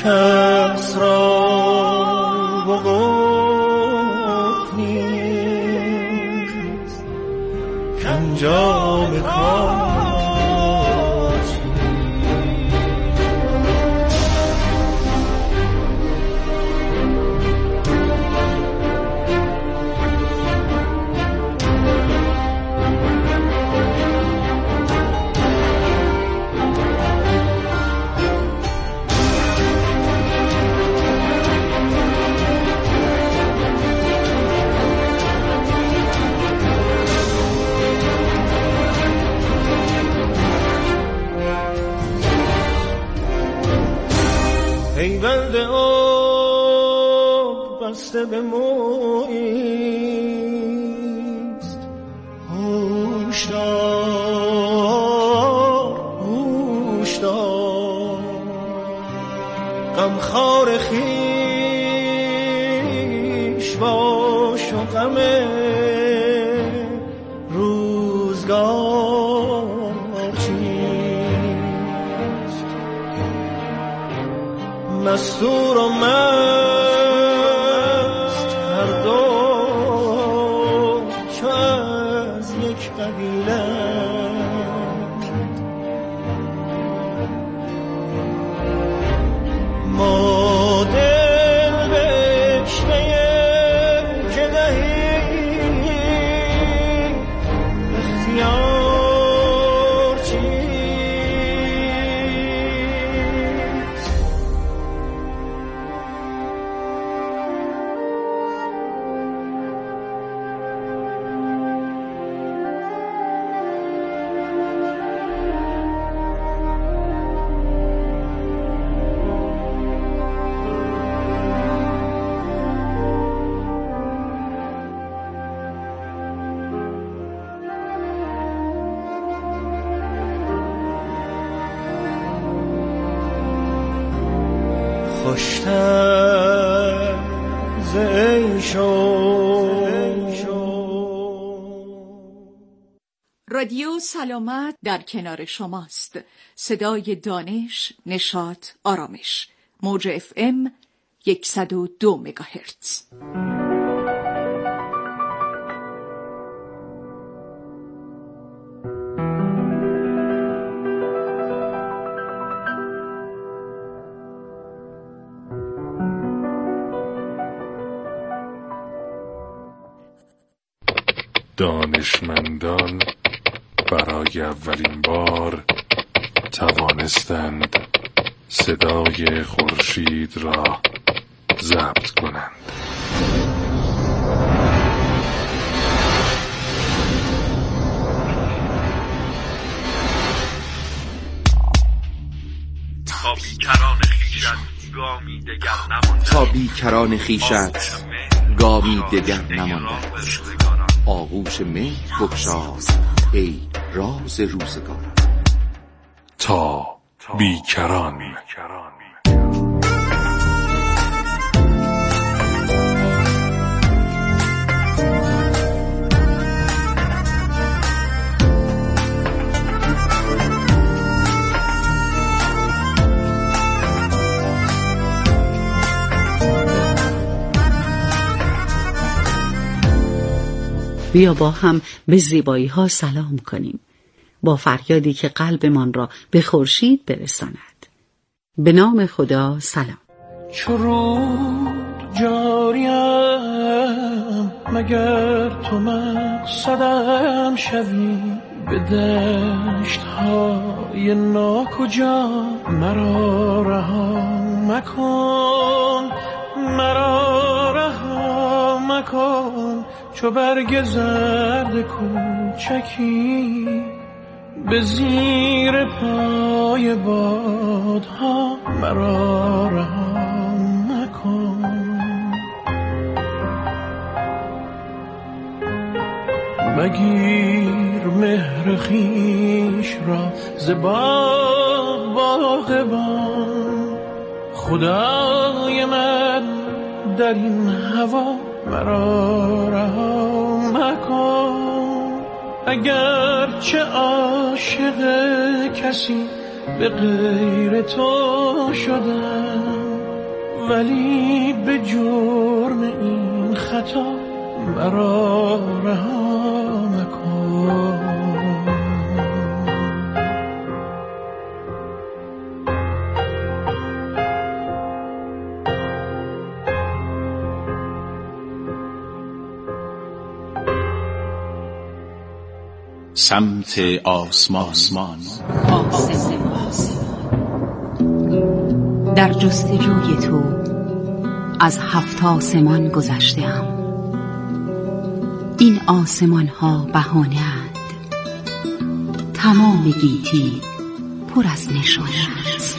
کس را وقوف نیست کانجام کار پیوند آب بسته به مویست هوشدار هوشدار غمخوار خویش باش و غم روزگار چیست مستور و مست هر دو چو از یک قبیله ما دل بشنه که دهیم اختیار چیست خوشتر ز عیش رادیو سلامت در کنار شماست. صدای دانش، نشاط، آرامش. موج FM 102 مگاهرتز. دانشمندان برای اولین بار توانستند صدای خورشید را ضبط کنند. تا بیکران خویشت گامی دگر نماند. آغوش مهر بگشای ای راز روزگار. تا بیکران. بیا با هم به زیبایی ها سلام کنیم، با فریادی که قلبمان را به خورشید برساند. به نام خدا سلام. چو رود جاریم مگر تو مقصدم شوی، به دشت های ناکجا مرا رها مکن، مرا رها مکن. چو برگ زرد کوچکی به زیر پای بادها مرا رها مکن. مگیر مهر خویش را ز باغبان، خدای من در این هوا مرا رها مکن. اگر چه عاشق کسی به غیر تو شدم، ولی به جرم این خطا مرا رها مکن. سمت آسمان. در جستجوی تو از 7 آسمان گذشته‌ام. این آسمان ها بهانه اند، تمام گیتی پر از نشانه است.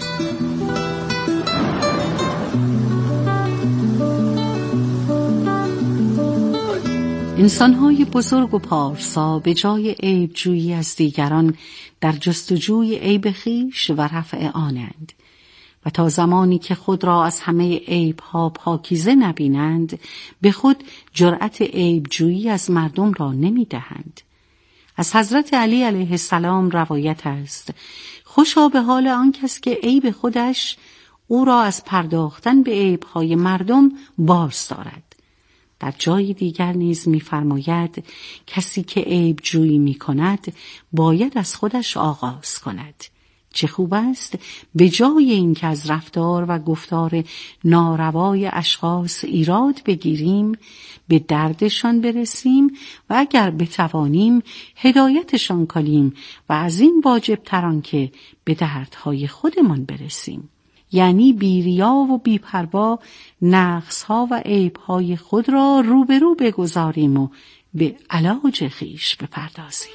انسان‌های بزرگ و پارسا به جای عیب جویی از دیگران در جستجوی عیب خویش و رفع آنند و تا زمانی که خود را از همه عیب‌ها پاکیزه نبینند به خود جرأت عیب جویی از مردم را نمی‌دهند. از حضرت علی علیه السلام روایت است: خوشا به حال آن کس که عیب خودش او را از پرداختن به عیب‌های مردم باز دارد. در جای دیگر نیز می‌فرماید کسی که عیب جویی می‌کند باید از خودش آغاز کند. چه خوب است به جای اینکه از رفتار و گفتار ناروای اشخاص ایراد بگیریم به دردشان برسیم و اگر بتوانیم هدایتشان کنیم و از این واجب تران که به دردهای خودمان برسیم، یعنی بی‌ریا و بی‌پروا نقص‌ها و عیب‌های خود را روبرو بگذاریم و به علاج خویش بپردازیم.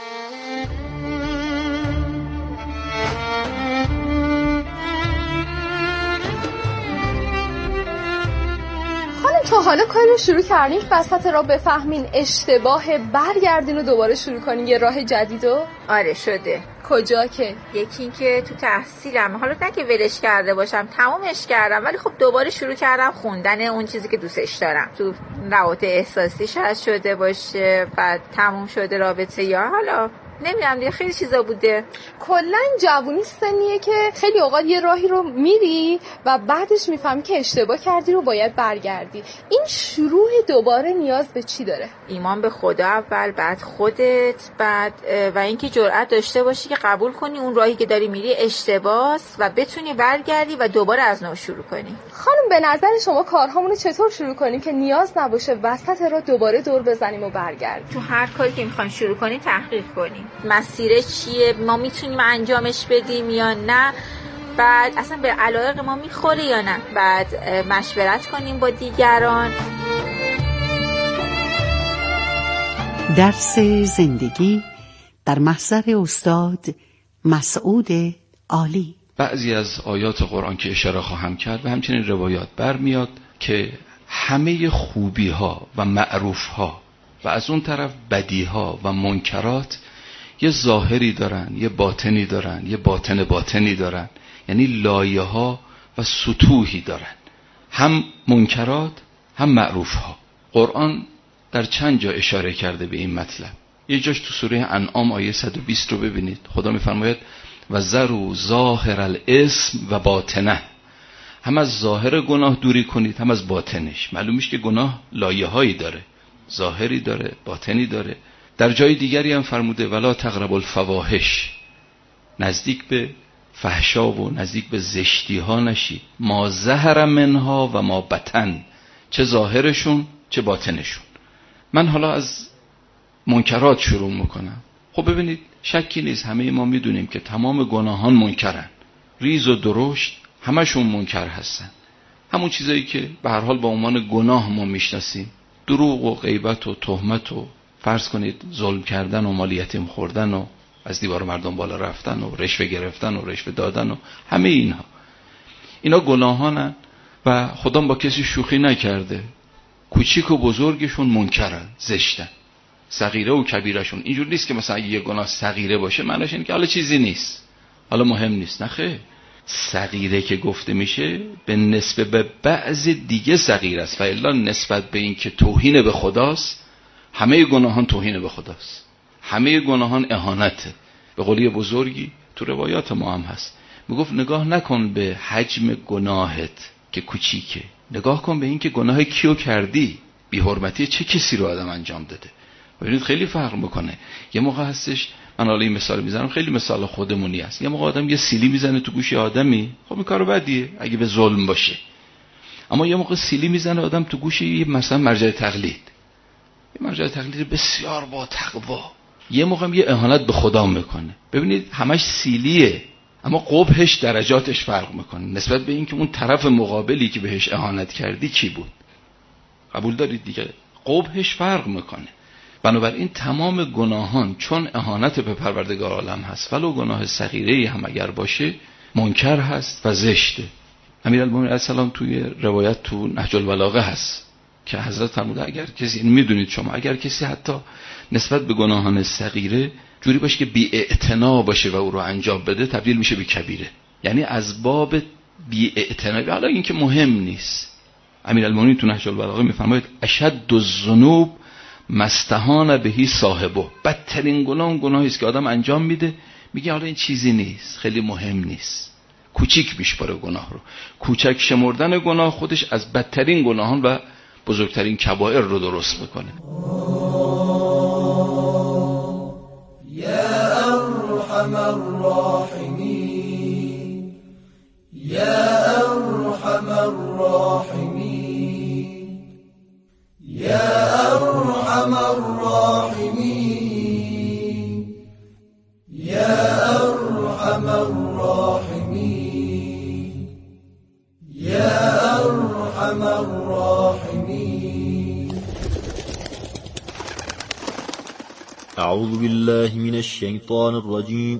تا حالا کاری رو شروع کردین وسط را بفهمین اشتباه برگردین و دوباره شروع کنین یه راه جدیدو؟ آره شده. کجا که؟ یکی این که تو تحصیلم، حالا نه که ولش کرده باشم، تمومش کردم، ولی خب دوباره شروع کردم خوندن اون چیزی که دوستش دارم. تو روابط احساسی شاید شده باشه، بعد تموم شده رابطه، یا حالا نمیدونم دیگه خیلی چیزا بوده. کلا جوونی سنیه که خیلی اوقات یه راهی رو میری و بعدش میفهمی که اشتباه کردی رو باید برگردی. این شروع دوباره نیاز به چی داره؟ ایمان به خدا اول، بعد خودت، بعد و اینکه جرأت داشته باشی که قبول کنی اون راهی که داری میری اشتباهه و بتونی برگردی و دوباره از نو شروع کنی. خانم به نظر شما کارهامون رو چطور شروع کنیم که نیاز نباشه وسط راه دوباره دور بزنیم و برگردیم؟ تو هر کاری که میخوایم شروع کنیم تحقیق کنیم مسیر چیه، ما میتونیم انجامش بدیم یا نه، بعد اصلا به علایق ما میخوره یا نه، بعد مشورت کنیم با دیگران. درس زندگی در محضر استاد مسعود عالی. بعضی از آیات قرآن که اشاره خواهم کرد و همچنین روایات برمیاد که همه خوبی ها و معروف ها و از اون طرف بدی ها و منکرات یه ظاهری دارن، یه باطنی دارن، یه باطنی دارن، یعنی لایه ها و سطوحی دارن، هم منکرات هم معروف ها. قرآن در چند جا اشاره کرده به این مطلب. یه جاش تو سوره انعام آیه 120 رو ببینید، خدا میفرماید و ذروا ظاهر الاسم و باطنه، هم از ظاهر گناه دوری کنید هم از باطنش. معلوم میشه که گناه لایه هایی داره، ظاهری داره، باطنی داره. در جای دیگری هم فرموده ولا تقربوا الفواحش، نزدیک به فحشا و نزدیک به زشتی ها نشید، ما ظهر منها و ما بطن، چه ظاهرشون چه باطنشون. من حالا از منکرات شروع میکنم. خب ببینید شکی نیست، همه ما میدونیم که تمام گناهان منکرن، ریز و درشت همشون منکر هستن. همون چیزایی که به هر حال با عنوان گناه ما میشناسیم، دروغ و غیبت و تهمت و فرض کنید ظلم کردن و مال یتیم خوردن و از دیوار مردم بالا رفتن و رشوه گرفتن و رشوه دادن و همه اینا گناهانن و خدا با کسی شوخی نکرده. کوچیک و بزرگشون منکرن، زشتن، صغیره و کبیرشون. اینجور نیست که مثلا یه گناه صغیره باشه معنیش اینه که حالا چیزی نیست، حالا مهم نیست. نه خیر، صغیره که گفته میشه به نسبت به بعض دیگه صغیر است و الا نسبت به این که توهین به خداست، همه گناهان توهین به خداست، همه گناهان اهانته. به قولی بزرگی تو روایات ما هم هست، میگفت نگاه نکن به حجم گناهت که کوچیکه. نگاه کن به این که گناه کیو کردی، بی حرمتی چه کسی رو آدم انجام داده. ببینید خیلی فرق میکنه. یه موقع هستش، من حالا این مثال میزنم، خیلی مثال خودمونی است. یه موقع آدم یه سیلی میزنه تو گوش آدمی، خب این کارو بدیه اگه به ظلم باشه. اما یه موقع سیلی میزنه آدم تو گوش مثلا مرجع تقلید، یه مرجع تقلید بسیار با تقوا، یه موقع یه اهانت به خدا میکنه. ببینید همش سیلیه، اما قبحش درجاتش فرق میکنه نسبت به اینکه اون طرف مقابلی که بهش اهانت کردی چی بود. قبول دارید دیگه؟ قبحش فرق میکنه. بنابراین تمام گناهان چون اهانت به پروردگار عالم هست، ولو گناه صغیره هم اگر باشه، منکر هست و زشته. امیرالمومنین علیه السلام توی روایت تو نهج البلاغه هست که حضرت فرموده اگر کسی، این میدونید شما، اگر کسی حتی نسبت به گناهان صغیره جوری باشه که بی اعتنا باشه و او رو انجام بده، تبدیل میشه به کبیره. یعنی از باب بی اعتنا. حالا این که مهم نیست. امیرالمومنین تو نهج البلاغه میفرماید اشد الذنوب مستهان بهی صاحبه. بدترین گناه اون گناهی است که آدم انجام میده میگه حالا این چیزی نیست، خیلی مهم نیست، کوچیک میشماره گناه رو. کوچک شمردن گناه خودش از بدترین گناهان و بزرگترین کبائر رو درست میکنه. یا ارحم الراحمین، یا ارحم الراحمین، یا ارحم الراحمین، یا ارحم الراحمین، یا ارحم الراحمین. اعوذ بالله من الشیطان الرجیم.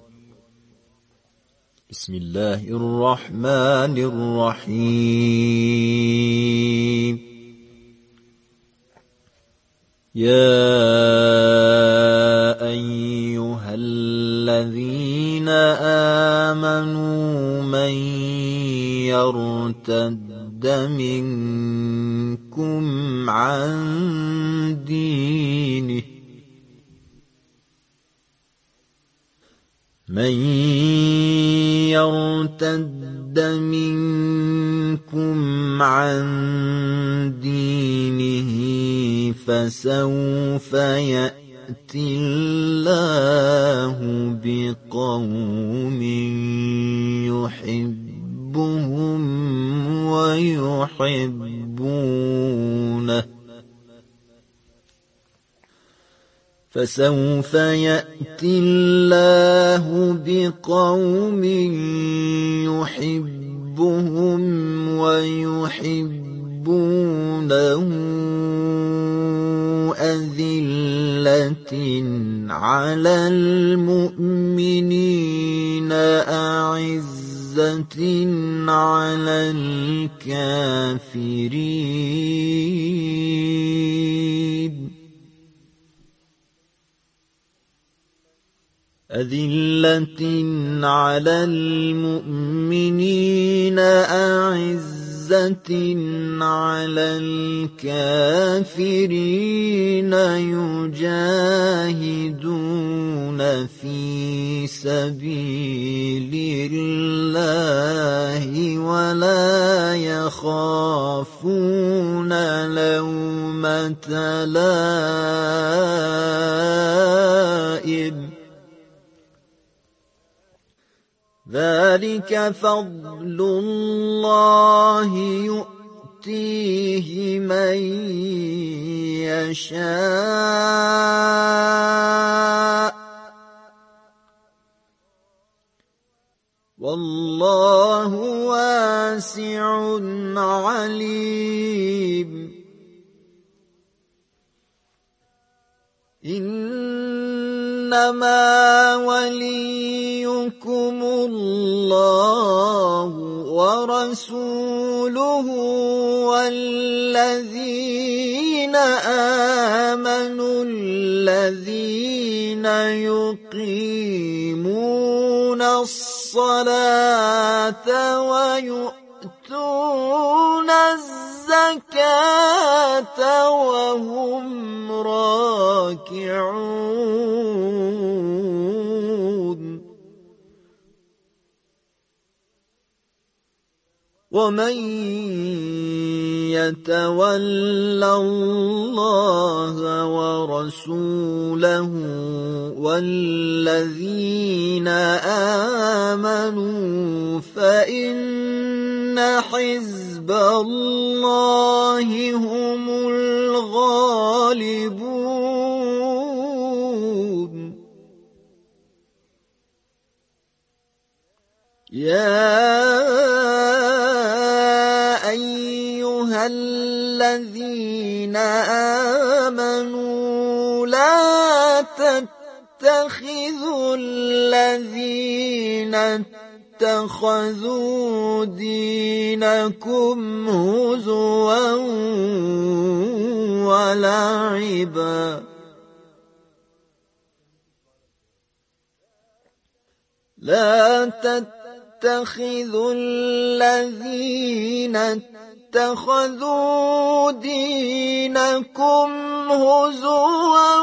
بسم الله الرحمن الرحیم. يا أيها الذين آمنوا من يرتد منكم عن دينه فسوف يأتي الله بقوم يحبهم ويحبونه فسوف يأتي الله بقوم يحبهم ويحبونه أذلة على المؤمنين أعزة على الكافرين أذلة على المؤمنين أعزة على الكافرين يجاهدون في سبيل الله ولا يخافون لومة لائم ذلك فضل الله يؤتيه من يشاء والله واسع عليم إنما وليكم الله ورسوله والذين آمنوا الذين يقيمون الصلاة ويؤتون الزكاة وهم راكعون ومن يتول الله ورسوله والذين آمنوا فإن حزب الله هم الغالبون. يا أيها الذين آمنوا لا تتخذوا الذين اتخذوا دينكم هزوا ولعبا اتخذوا الذين اتخذوا دينكم هزوا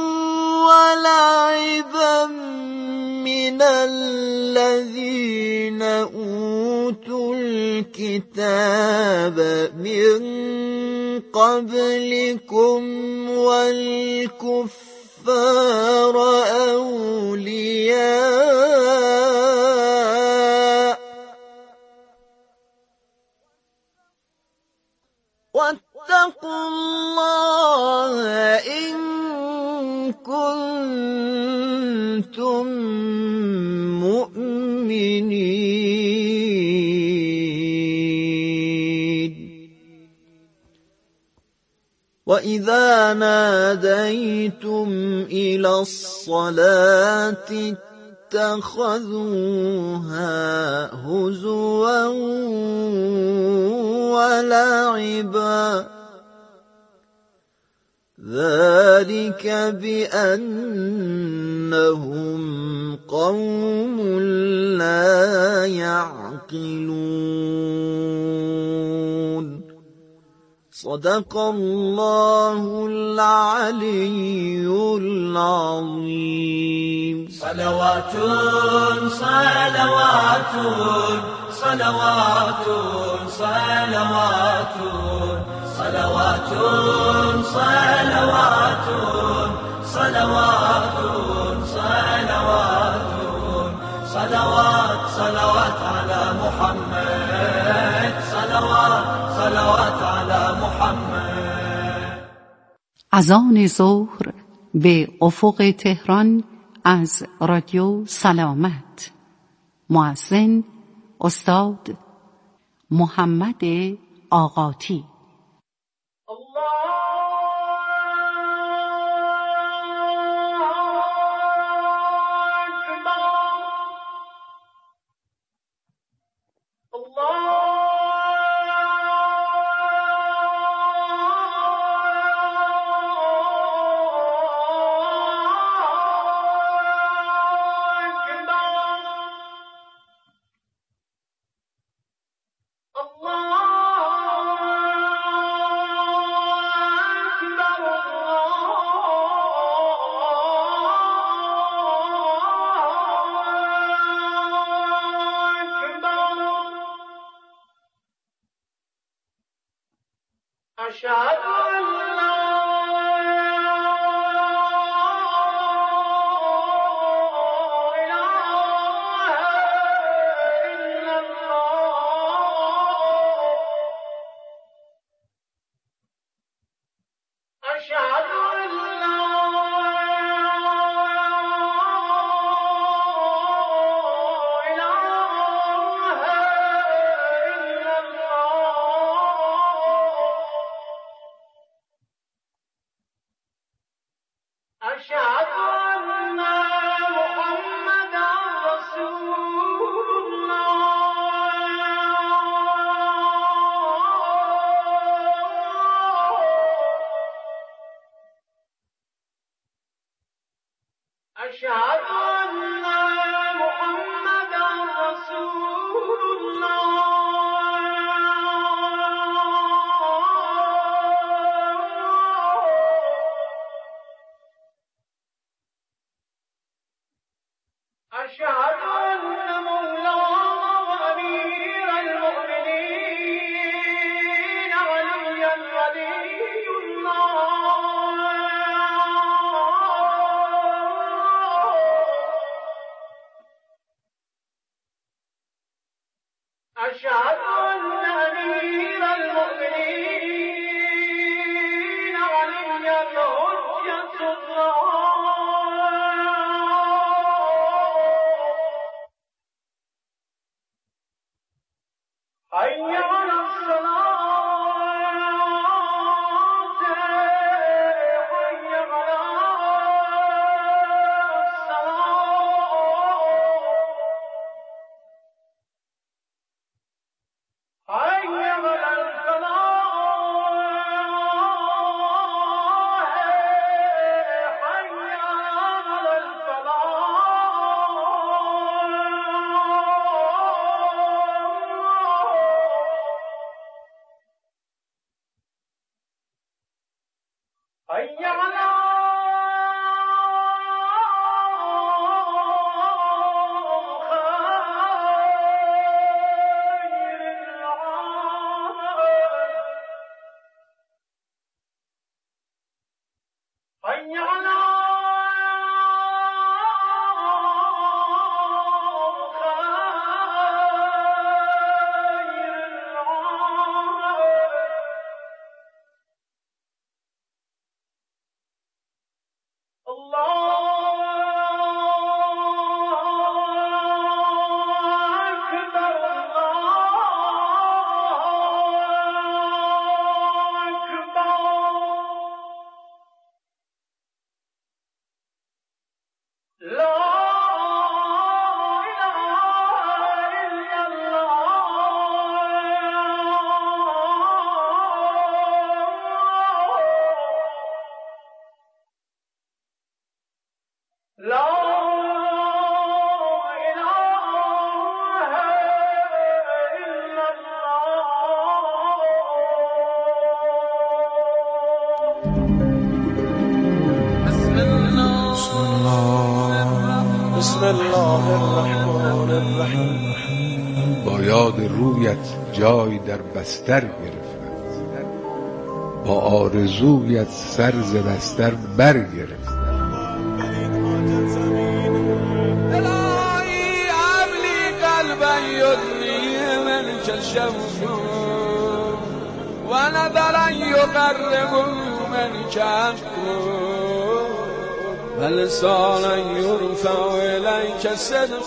ولعبا من الذين أوتوا الكتاب من قبلكم والكفار أولياء واتقوا الله إن كنتم مؤمنين. وإذا ناديتم إلى الصلاة اتخذوها هزوا ولعبا ذلك بأنهم قوم لا يعقلون. صدق الله العلي العظيم. صلوات صلوات صلوات صلوات صلوات صلوات صلوات صلوات صلوات على محمد صلوات على محمد. اذان ظهر به افق تهران از رادیو سلامت. مؤذن استاد محمد آقاتی. أشهد أن أمير المؤمنين علي الحجة حي على الصلاة حي على الصلاة حي على الفلاح حي على حي على خير العمل حي على خير العمل بسم الله الرحمن الرحیم. با یاد رویت جای در بستر گرفتم، با آرزویت سر ز بستر برگرفتم. الهی عبلی قلبا یدنی منک الشمس و نظرا یقرب منک عفو و لسانا یرفع الیک صدق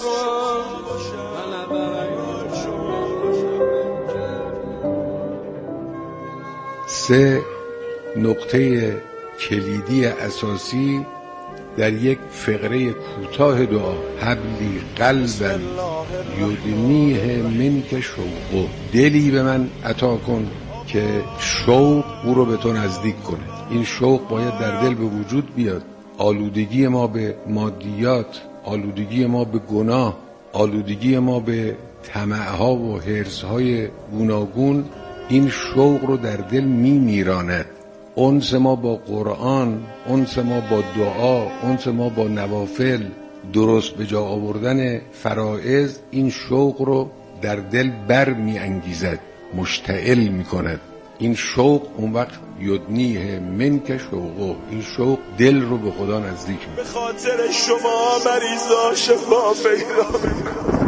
سه نقطه کلیدی اساسی در یک فقره کوتاه دعا: حبلی قلبا یدنیه منک شوقه، دلی به من عطا کن که شوق او رو به تو نزدیک کنه. این شوق باید در دل به وجود بیاد. آلودگی ما به مادیات، آلودگی ما به گناه، آلودگی ما به طمع‌ها و حرص‌های گوناگون این شوق رو در دل می‌میراند. انس ما با قرآن، انس ما با دعا، انس ما با نوافل، درست به جا آوردن فرائض این شوق رو در دل بر می‌انگیزد، مشتعل می‌کند. این شوق اون وقت یدنیه منک شوقه، این شوق دل رو به خدا نزدیک می‌کنه. به خاطر شما مریضا شفا پیدا می‌کنه.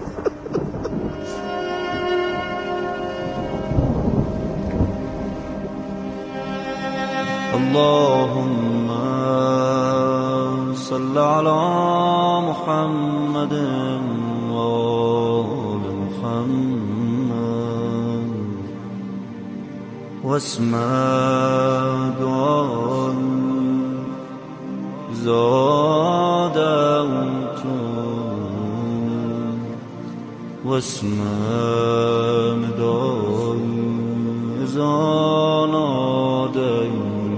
اللهم صل على محمد و آل محمد واسم دعای زادت واسم دعای زانادت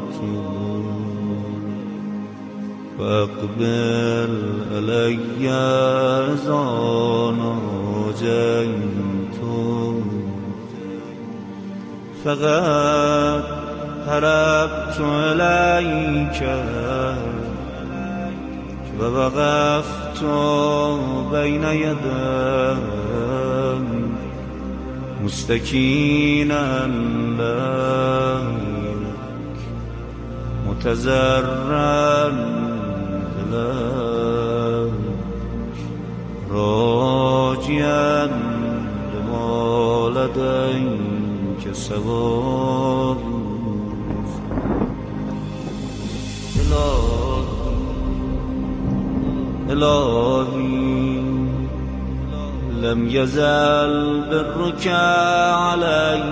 فاقبل علی زانا جنت فقط هربت الیک و وقفت بین یدیک مستکینا لک متضرعا راجعا لديك سواد إلهي لم يزل برك علي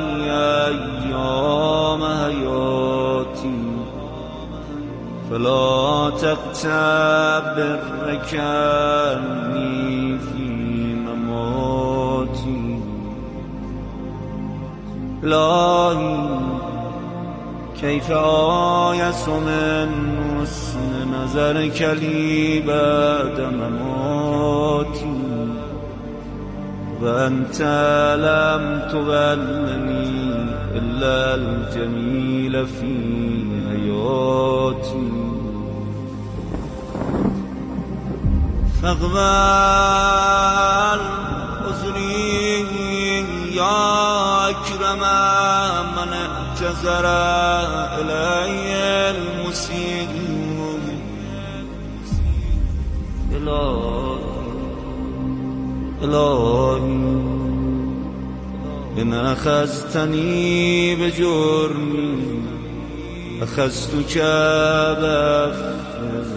أيام حياتي فلا تغتب برك عني في مماتي إلهي كيف آيس من حسن نظرك لي بعد مماتي وأنت لم تولني إلا الجميل في حياتي فاقبل عذري يا أكرم من اعتذر إلي المسيء إلهي إن أخذتني بجرمي أخذتك بأخذ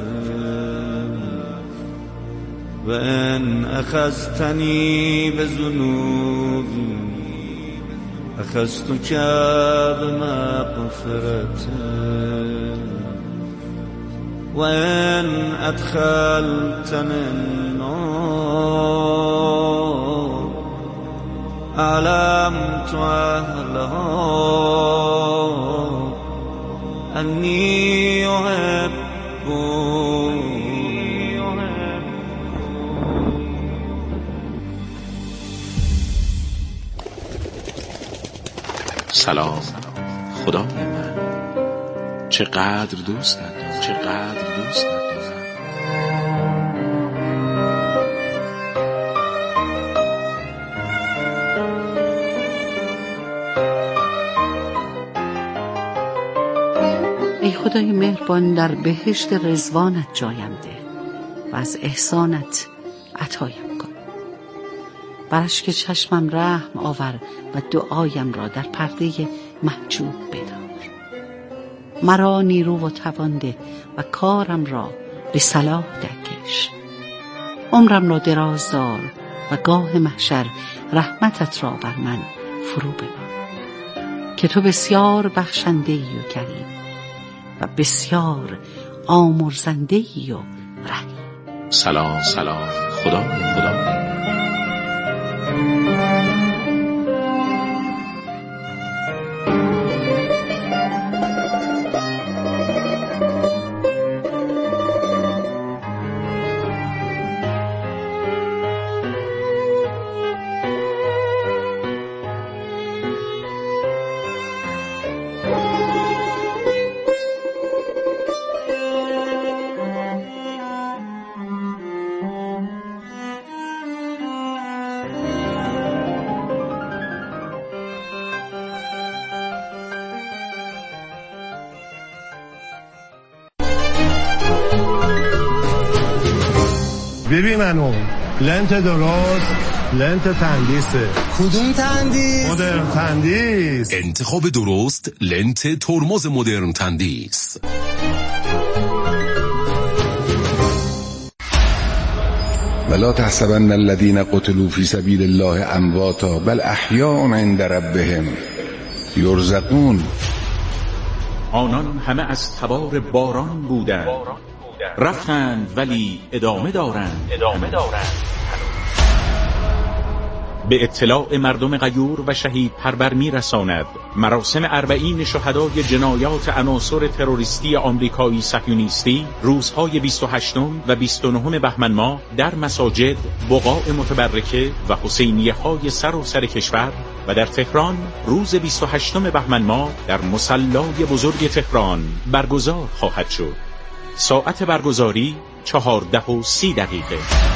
وإن أخذتني بذنوبي أخذتك بمغفرة وإن أدخلتني النار أعلمت أهلها أني أحب سلام خدای من، چقدر دوست ندارم، چقدر دوست ندارم. ای خدای مهربان، در بهشت رضوانت جایم ده و از احسانت عطایم کن. بر اشک چشمم رحم آور و دعایم را در پرده محجوب بدار. مرا نیرو و توان ده و کارم را به صلاح درکش. عمرم را دراز دار و گاه محشر رحمتت را بر من فرو ببار، که تو بسیار بخشنده‌ای و کریم و بسیار آمرزنده‌ای و رحیم. سلام خدای ببین منو لنت درست، لنت تندیسه. کدوم تندیس؟ مدرن تندیس. انتخاب درست لنت ترمز مدرن تندیس. ولا تحسبن الذين قتلوا في سبيل الله امواتا بل احیاء عند ربهم یرزقون. آنان همه از تبار باران بودند، رفتند ولی ادامه دارند. به اطلاع مردم غیور و شهید پرور می‌رساند مراسم 40 شهدای جنایات عناصر تروریستی آمریکایی صهیونیستی روزهای 28 و 29 بهمن ماه در مساجد، بقاع متبرکه و حسینیه‌های سراسر کشور و در تهران روز 28 بهمن ماه در مصلی بزرگ تهران برگزار خواهد شد. ساعت برگزاری 14:30.